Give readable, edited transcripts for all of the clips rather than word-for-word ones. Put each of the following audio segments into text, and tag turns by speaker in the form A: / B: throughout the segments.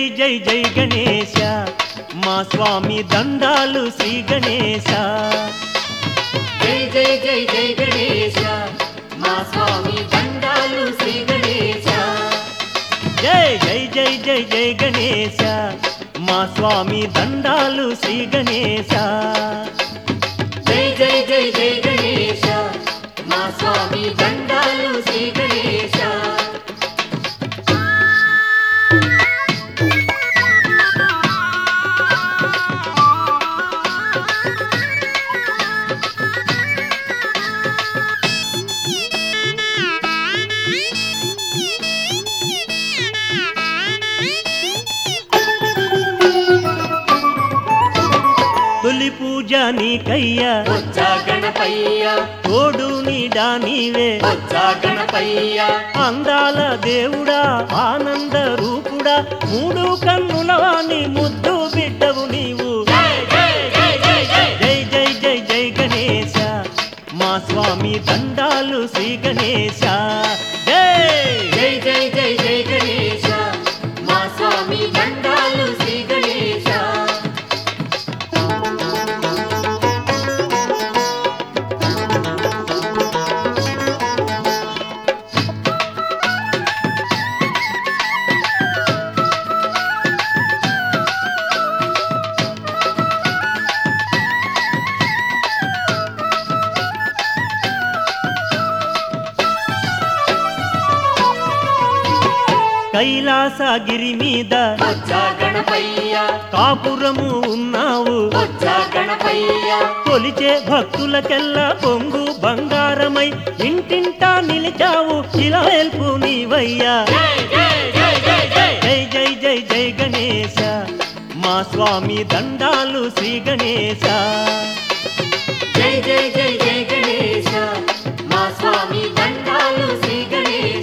A: జై జై గణేశ మా స్వామి దండాలు శ్రీ గణేశ
B: జై జై జై జై గణేశ మా స్వామి దండాలు శ్రీ గణేశ
A: జై జై జై జై జై గణేశ మా స్వామి దండాలు శ్రీ గణేశ
B: జై జై జై జై గణేశ మా స్వామి దండాలు శ్రీ గణేశ
A: తొలి పూజ నీకయ్యా
B: వచ్చా గణపయ్య
A: తోడు నీడా నీవే
B: వచ్చా గణపయ్య
A: అందాల దేవుడా ఆనంద రూపుడా మూడు కన్నులవాని ముద్దు బిడ్డవు నీవు
B: జై జై జై జై జై
A: జై జై జై జై గణేశ మా స్వామి దండాలు శ్రీ గణేశ జై
B: జై జై జై జై గణేశ మా స్వామి దండాలు శ్రీ గణేశ
A: కైలాసగిరి మీద
B: వచ్చా గణపయ్య
A: కాపురము ఉన్నావు
B: వచ్చా గణపయ్య
A: కొలిచే భక్తులకెల్లా పొంగు బంగారమై ఇంటింటా నిలిచావు ఇలవేల్పు నీవయ్యా
B: జై జై జై జై జై
A: జై జై జై జై గణేశ మా స్వామి దండాలు శ్రీ గణేశ
B: జై జై జై జై గణేశ మా స్వామి దండాలు శ్రీ గణేశ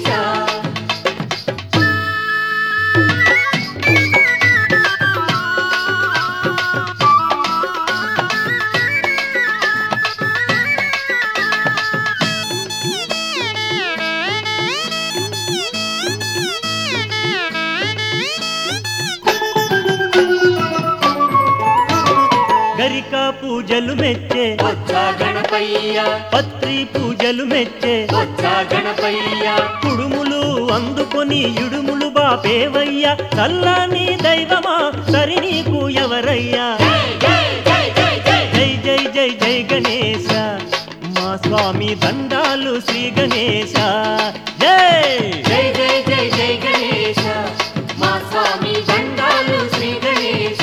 A: గరిక పూజలు మెచ్చే
B: వచ్చా గణపయ్య
A: పత్రి పూజలు మెచ్చే
B: వచ్చా గణపయ్య
A: కుడుములు అందుకొని ఇడుములు బాపేవయ్యా చల్లని దైవమా సరి నీకు ఎవరయ్యా
B: జై జై జై జై జై
A: జై జై జై జై గణేశ మా స్వామి దండాలు శ్రీ గణేశ జై
B: జై జై జై జై గణేశ మా స్వామి దండాలు శ్రీ గణేశ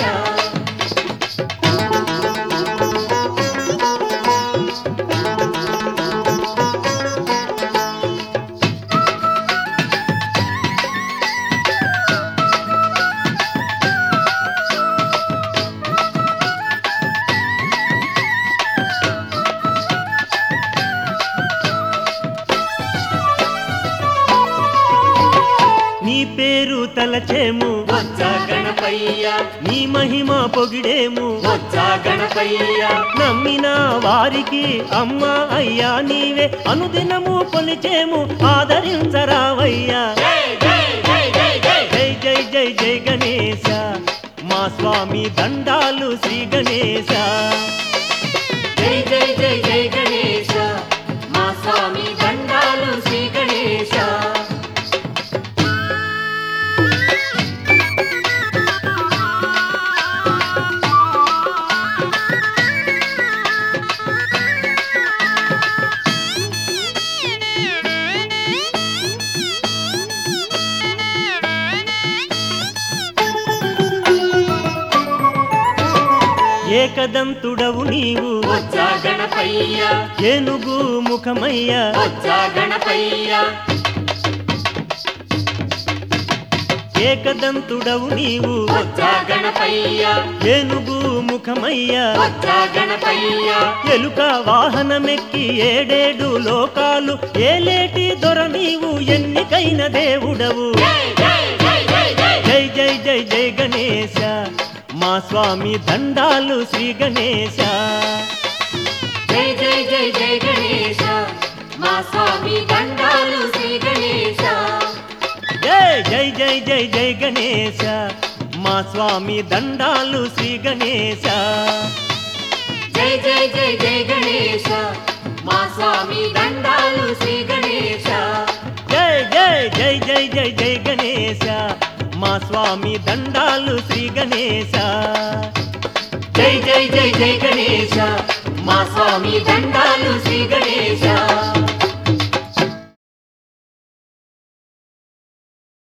A: నీ పేరు తలచేము
B: వచ్చా గణపయ్య
A: నీ మహిమ పొగిడేము
B: వచ్చా గణపయ్య
A: నమ్మిన వారికి అమ్మ అయ్యా నీవే అనుదినము కొలిచేము ఆదరించరావయ్యా
B: జై జై జై జై జై
A: జై జై జై జై గణేశ మా స్వామి దండాలు శ్రీ గణేశ
B: జై జై జై జై గణేశ మా స్వామి దండాలు శ్రీ గణేశ
A: ఏకదంతుడవు నీవు
B: వచ్చా గణపయ్య
A: ఏనుగు ముఖమయ్యా
B: వచ్చా గణపయ్య
A: ఏకదంతుడవు నీవు
B: వచ్చా గణపయ్య
A: ఏనుగు ముఖమయ్యా
B: వచ్చా గణపయ్య
A: ఎలుక వాహనమెక్కి ఏడేడు లోకాలు ఏలేటి దొర నీవు ఎన్నికైన దేవుడవు
B: జై జై జై జై జై
A: జై జై జై జై గణేశ మా స్వామి దండాలు శ్రీ గణేశ
B: జై జై జై జై గణేశ మా స్వామి దండాలు శ్రీ గణేశ
A: జై జై జై జై జై గణేశ మా స్వామి దండాలు శ్రీ గణేశ
B: జై జై జై జై గణేశ మా స్వామి దండాలు శ్రీ గణేశ
A: జై జై జై జై జై జై గణేశ మా స్వామి దండాలు శ్రీ గణేశ
B: జై జై జై జై గణేశ మా స్వామి దండాలు శ్రీ గణేశ